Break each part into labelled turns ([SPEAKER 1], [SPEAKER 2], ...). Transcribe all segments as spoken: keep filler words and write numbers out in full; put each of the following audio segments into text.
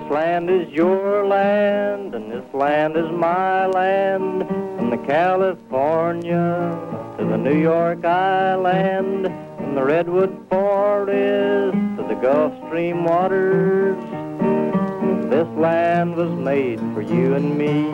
[SPEAKER 1] land is your land, and this land is my land. From the California to the New York Island, from the Redwood Forest to the Gulf Stream waters, this land was made for you and me.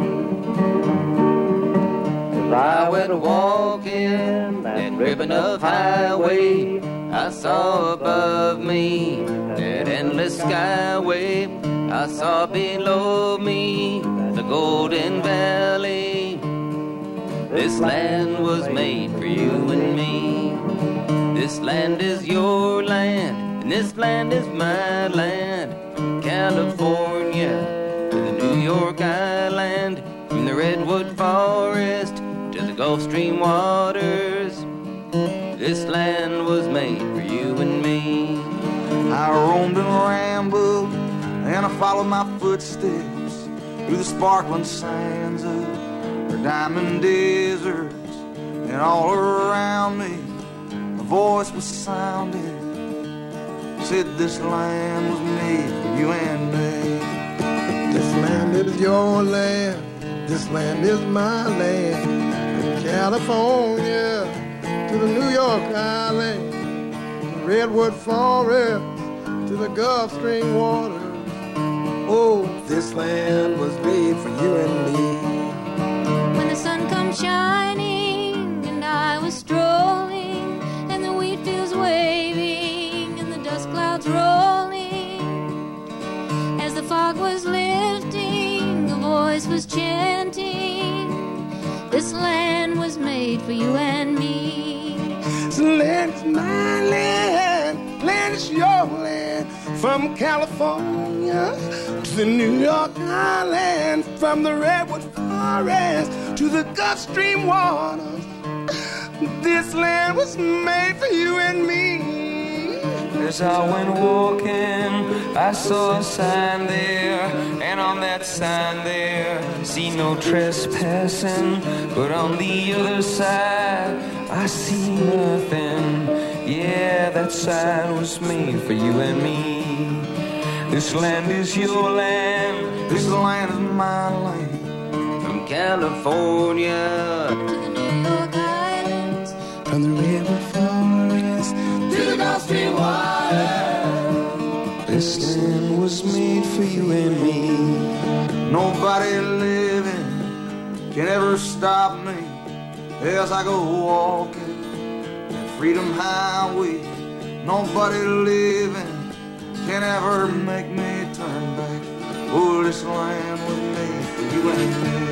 [SPEAKER 1] As I went walking that ribbon of highway, I saw above me that endless skyway. I saw below me the Golden Valley. This land was made for you and me. This land is your land, and this land is my land. From California to the New York Island, from the Redwood Forest to the Gulf Stream waters, this land was made for you and me.
[SPEAKER 2] I roamed and rambled, and I followed my footsteps through the sparkling sands of the diamond deserts. And all around me, a voice was sounding, said this land was made for you and me.
[SPEAKER 3] This land is your land, this land is my land. From California to the New York Island, the Redwood Forest to the Gulf Stream waters. Oh, this land was made for you and me.
[SPEAKER 4] When the sun comes shining and I was strolling, and the wheat fields waving and the dust clouds rolling, as the fog was lifting, a voice was chanting, this land was made for you and me.
[SPEAKER 3] This land is my land, land is your land. From California to the New York Island, from the Redwood Forest to the Gulf Stream waters, this land was made for you and me.
[SPEAKER 5] As I went walking, I saw a sign there, and on that sign there, see no trespassing, but on the other side, I see nothing. Yeah, that sign was made for you and me. This land is your land,
[SPEAKER 2] this land is my land.
[SPEAKER 5] From California
[SPEAKER 4] to the New York Islands,
[SPEAKER 3] from the Redwood Forest
[SPEAKER 2] to the Gulf Stream water,
[SPEAKER 5] this land was made for you and me.
[SPEAKER 2] Nobody living can ever stop me as I go walking that Freedom Highway. Nobody living can ever make me turn back. Oh, this land was made for you and me.